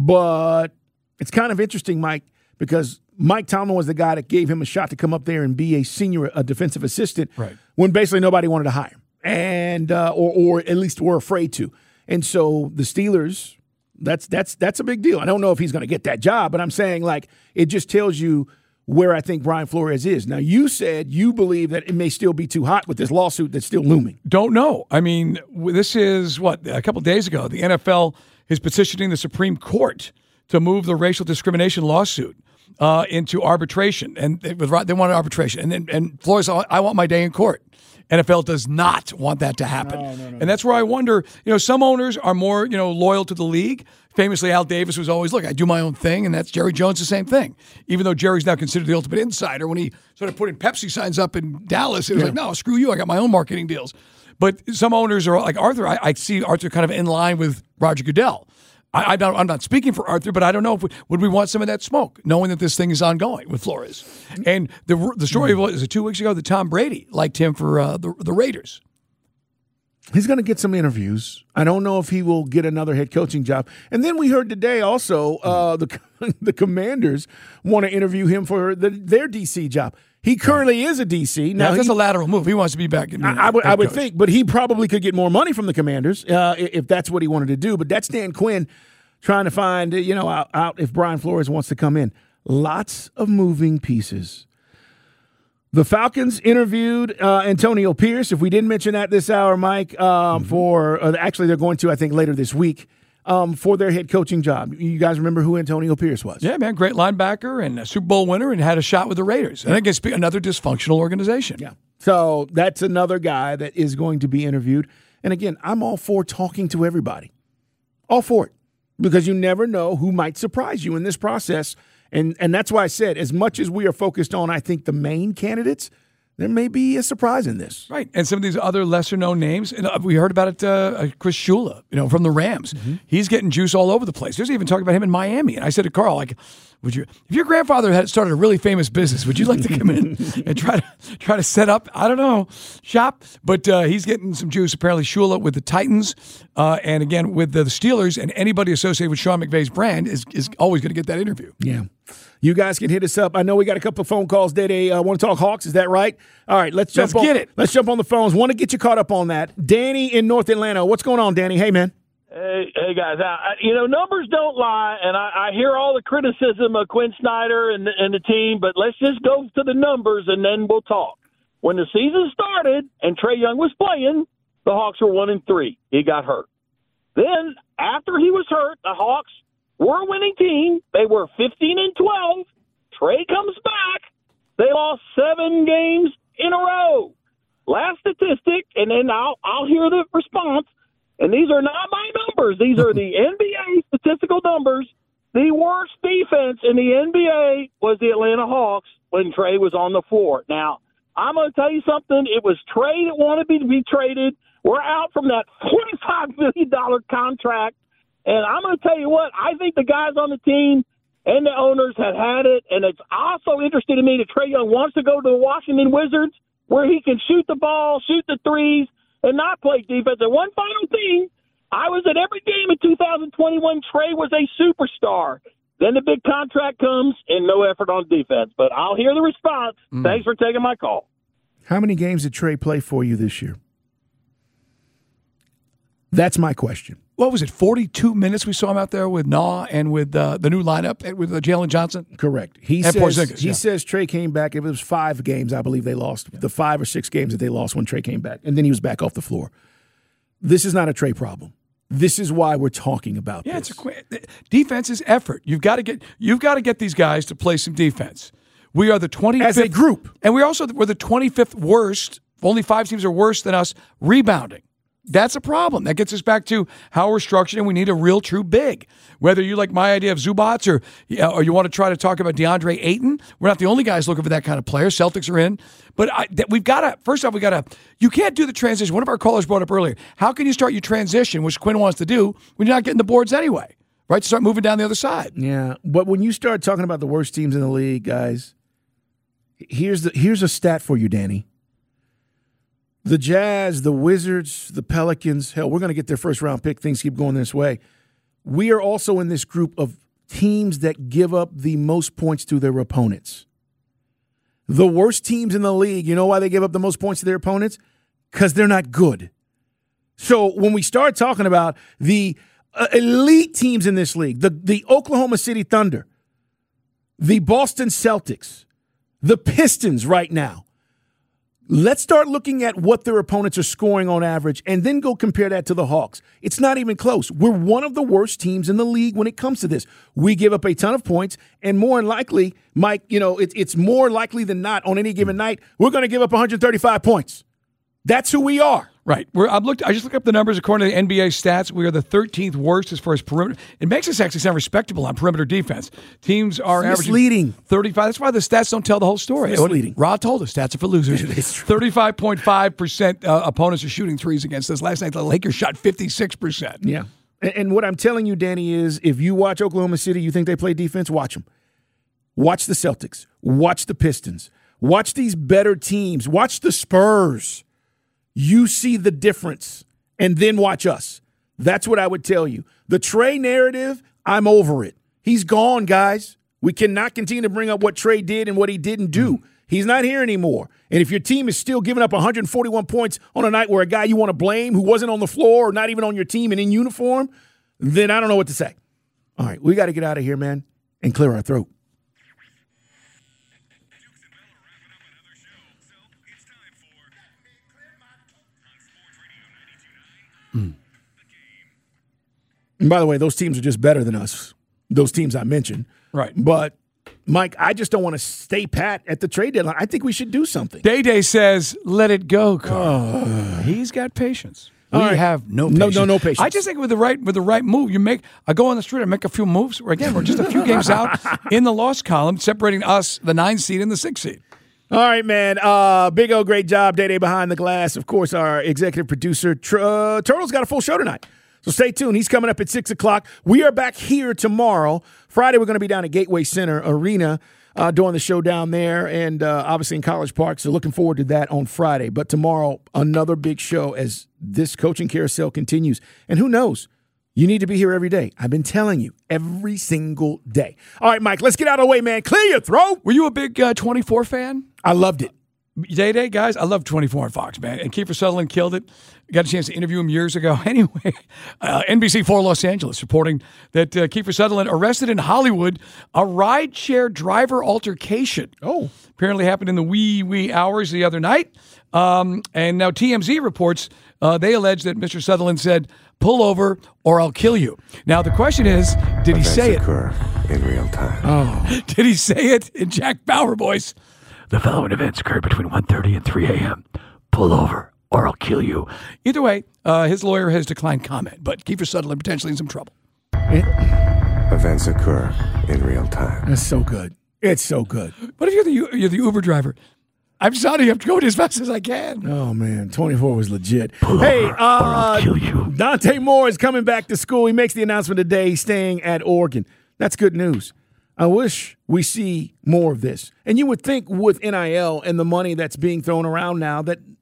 But it's kind of interesting, Mike, because Mike Tomlin was the guy that gave him a shot to come up there and be a senior a defensive assistant right. when basically nobody wanted to hire him, and uh, or or at least were afraid to. And so the Steelers, that's that's that's a big deal. I don't know if he's going to get that job, but I'm saying, like, it just tells you where I think Brian Flores is. Now, you said you believe that it may still be too hot with this lawsuit that's still looming. Don't know. I mean, this is, what, a couple days ago, the N F L is petitioning the Supreme Court to move the racial discrimination lawsuit uh, into arbitration. And they, they wanted arbitration. And, and, and Flores, I want my day in court. N F L does not want that to happen. No, no, no. And that's where I wonder, you know, some owners are more, you know, loyal to the league. Famously, Al Davis was always, look, I do my own thing, and that's Jerry Jones, the same thing. Even though Jerry's now considered the ultimate insider, when he started putting Pepsi signs up in Dallas, it was Yeah. like, no, screw you, I got my own marketing deals. But some owners are like Arthur. I, I see Arthur kind of in line with Roger Goodell. I, I'm, not, I'm not speaking for Arthur, but I don't know if we, would we want some of that smoke, knowing that this thing is ongoing with Flores. And the the story was it two weeks ago that Tom Brady liked him for uh, the the Raiders. He's going to get some interviews. I don't know if he will get another head coaching job. And then we heard today also uh, the the Commanders want to interview him for the, their D C job. He currently is a D C. Now, Now that's he, a lateral move. He wants to be back in. I, I would I would think, but he probably could get more money from the Commanders uh, if that's what he wanted to do. But that's Dan Quinn trying to find, you know, out, out if Brian Flores wants to come in. Lots of moving pieces. The Falcons interviewed uh, Antonio Pierce. If we didn't mention that this hour, Mike, um, mm-hmm. for uh, actually they're going to, I think, later this week um, for their head coaching job. You guys remember who Antonio Pierce was? Yeah, man, great linebacker and a Super Bowl winner, and had a shot with the Raiders. And against another dysfunctional organization. Yeah. So that's another guy that is going to be interviewed. And again, I'm all for talking to everybody. All for it. Because you never know who might surprise you in this process. And and that's why I said, as much as we are focused on, I think, the main candidates, there may be a surprise in this. Right. And some of these other lesser-known names, and we heard about it, uh, Chris Shula, you know, from the Rams. Mm-hmm. He's getting juice all over the place. There's even talking about him in Miami. And I said to Carl, like, would you, if your grandfather had started a really famous business, would you like to come in and try to try to set up, I don't know, shop? But uh, he's getting some juice. Apparently, Shula with the Titans, uh, and again with the Steelers, and anybody associated with Sean McVay's brand is is always going to get that interview. Yeah. You guys can hit us up. I know we got a couple of phone calls that they uh, want to talk Hawks. Is that right? All right, let's jump Let's on, get it. Let's jump on the phones. Want to get you caught up on that. Danny in North Atlanta. What's going on, Danny? Hey, man. Hey, hey guys. I, you know, numbers don't lie, and I, I hear all the criticism of Quinn Snyder and, and the team, but let's just go to the numbers, and then we'll talk. When the season started and Trae Young was playing, the Hawks were one and three. He got hurt. Then, after he was hurt, the Hawks were a winning team. They were fifteen and twelve. Trae comes back. They lost seven games in a row. Last statistic, and then I'll I'll hear the response. And these are not my numbers. These are the N B A statistical numbers. The worst defense in the N B A was the Atlanta Hawks when Trae was on the floor. Now, I'm going to tell you something. It was Trae that wanted me to be traded. We're out from that forty-five million dollars contract. And I'm going to tell you what, I think the guys on the team and the owners have had it. And it's also interesting to me that Trae Young wants to go to the Washington Wizards where he can shoot the ball, shoot the threes, and not play defense. And one final thing, I was at every game in two thousand twenty-one. Trey was a superstar. Then the big contract comes and no effort on defense. But I'll hear the response. Mm. Thanks for taking my call. How many games did Trey play for you this year? That's my question. What was it, forty-two minutes we saw him out there with Nah and with uh, the new lineup with uh, Jalen Johnson? Correct. He and says Porzingis, he yeah. says Trey came back. It was five games, I believe they lost. Yeah. The five or six games that they lost when Trey came back. And then he was back off the floor. This is not a Trey problem. This is why we're talking about yeah, this. It's a, defense is effort. You've got to get you've got to get these guys to play some defense. We are the twenty-fifth as a group, and we also we're the twenty-fifth worst. Only five teams are worse than us rebounding. That's a problem. That gets us back to how we're structured, and we need a real, true big. Whether you like my idea of Zubats or or you want to try to talk about DeAndre Ayton, we're not the only guys looking for that kind of player. Celtics are in. But I, that we've got to, first off, we got to, you can't do the transition. One of our callers brought up earlier, how can you start your transition, which Quinn wants to do, when you're not getting the boards anyway, right? Start moving down the other side. Yeah, but when you start talking about the worst teams in the league, guys, here's the here's a stat for you, Danny. The Jazz, the Wizards, the Pelicans, hell, we're going to get their first round pick. Things keep going this way. We are also in this group of teams that give up the most points to their opponents. The worst teams in the league, you know why they give up the most points to their opponents? Because they're not good. So when we start talking about the uh, elite teams in this league, the, the Oklahoma City Thunder, the Boston Celtics, the Pistons right now, let's start looking at what their opponents are scoring on average and then go compare that to the Hawks. It's not even close. We're one of the worst teams in the league when it comes to this. We give up a ton of points, and more than likely, Mike, you know, it, it's more likely than not on any given night, we're going to give up one hundred thirty-five points. That's who we are. Right. We're, I've looked. I just looked up the numbers according to the N B A stats. We are the thirteenth worst as far as perimeter. It makes us actually sound respectable on perimeter defense. Teams are it's averaging misleading. thirty-five. That's why the stats don't tell the whole story. It's misleading. Rod told us stats are for losers. It's true. thirty-five point five percent uh, opponents are shooting threes against us. Last night, the Lakers shot fifty-six percent. Yeah. And, and what I'm telling you, Danny, is if you watch Oklahoma City, you think they play defense, watch them. Watch the Celtics. Watch the Pistons. Watch these better teams. Watch the Spurs. You see the difference, and then watch us. That's what I would tell you. The Trey narrative, I'm over it. He's gone, guys. We cannot continue to bring up what Trey did and what he didn't do. He's not here anymore. And if your team is still giving up one hundred forty-one points on a night where a guy you want to blame who wasn't on the floor or not even on your team and in uniform, then I don't know what to say. All right, we got to get out of here, man, and clear our throat. Mm. And by the way, those teams are just better than us, those teams I mentioned. Right. But, Mike, I just don't want to stay pat at the trade deadline. I think we should do something. Day-Day says, let it go, Carl. Oh. He's got patience. We right. have no patience. No, no, no patience. I just think with the right with the right move, you make. I go on the street, I make a few moves. Again, we're just a few games out in the loss column, separating us, the nine seed, and the six seed. All right, man. Uh, big O, great job. Day-Day behind the glass. Of course, our executive producer, Tr- uh, Turtle's got a full show tonight. So stay tuned. He's coming up at six o'clock. We are back here tomorrow. Friday, we're going to be down at Gateway Center Arena uh, doing the show down there and uh, obviously in College Park. So looking forward to that on Friday. But tomorrow, another big show as this coaching carousel continues. And who knows? You need to be here every day. I've been telling you, every single day. All right, Mike, let's get out of the way, man. Clear your throat. Were you a big uh, twenty-four fan? I loved it. Day-Day, guys, I love twenty-four on Fox, man. And Kiefer Sutherland killed it. Got a chance to interview him years ago. Anyway, uh, N B C four Los Angeles reporting that uh, Kiefer Sutherland arrested in Hollywood, a rideshare driver altercation. Oh. Apparently happened in the wee, wee hours the other night. Um, and now T M Z reports uh, they allege that Mister Sutherland said, pull over or I'll kill you. Now, the question is, did he say it? Occur in real time. Oh. Did he say it in Jack Bauer voice? The following events occurred between one thirty and three a.m. Pull over or I'll kill you. Either way, uh, his lawyer has declined comment, but Kiefer Sutherland potentially in some trouble. It, events occur in real time. That's so good. It's so good. What if you're the you're the Uber driver? I'm sorry, I'm going as fast as I can. Oh, man. twenty-four was legit. Pull hey, over, uh, or I'll kill you. Dante Moore is coming back to school. He makes the announcement today he's staying at Oregon. That's good news. I wish we see more of this. And you would think with N I L and the money that's being thrown around now that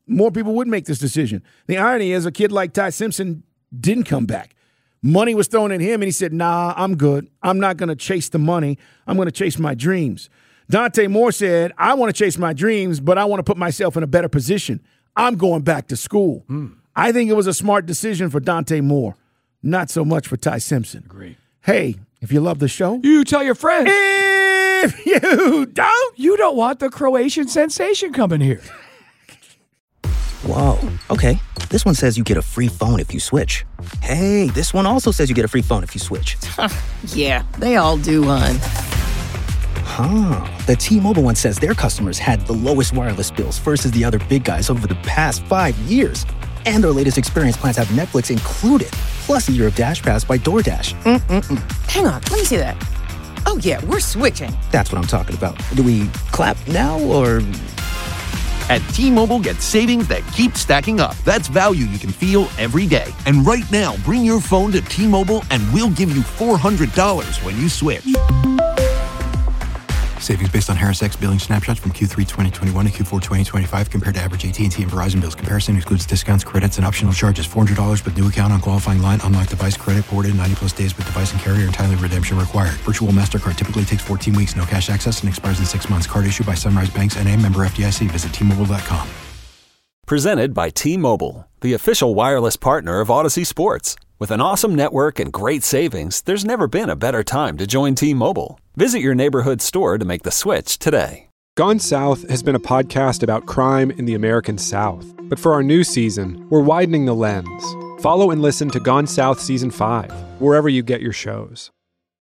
more people would make this decision. The irony is a kid like Ty Simpson didn't come back. Money was thrown at him, and he said, nah, I'm good. I'm not going to chase the money. I'm going to chase my dreams. Dante Moore said, I want to chase my dreams, but I want to put myself in a better position. I'm going back to school. Mm. I think it was a smart decision for Dante Moore, not so much for Ty Simpson. Agree. Hey, if you love the show, you tell your friends. If you don't, you don't want the Croatian sensation coming here. Whoa, okay. This one says you get a free phone if you switch. Hey, this one also says you get a free phone if you switch. Yeah, they all do, hon. Huh. The T-Mobile one says their customers had the lowest wireless bills versus the other big guys over the past five years. And their latest experience plans have Netflix included, plus a year of Dash Pass by DoorDash. Mm-mm-mm. Hang on, let me see that. Oh, yeah, we're switching. That's what I'm talking about. Do we clap now, or... At T-Mobile, get savings that keep stacking up. That's value you can feel every day. And right now, bring your phone to T-Mobile and we'll give you four hundred dollars when you switch. Savings based on Harris X billing snapshots from Q three twenty twenty-one to Q four twenty twenty-five compared to average A T and T and Verizon bills. Comparison excludes discounts, credits, and optional charges. four hundred dollars with new account on qualifying line. Unlock device credit ported ninety plus days with device and carrier and timely redemption required. Virtual MasterCard typically takes fourteen weeks. No cash access and expires in six months. Card issued by Sunrise Banks N A, member F D I C. Visit T Mobile dot com. Presented by T-Mobile, the official wireless partner of Odyssey Sports. With an awesome network and great savings, there's never been a better time to join T-Mobile. Visit your neighborhood store to make the switch today. Gone South has been a podcast about crime in the American South. But for our new season, we're widening the lens. Follow and listen to Gone South Season five, wherever you get your shows.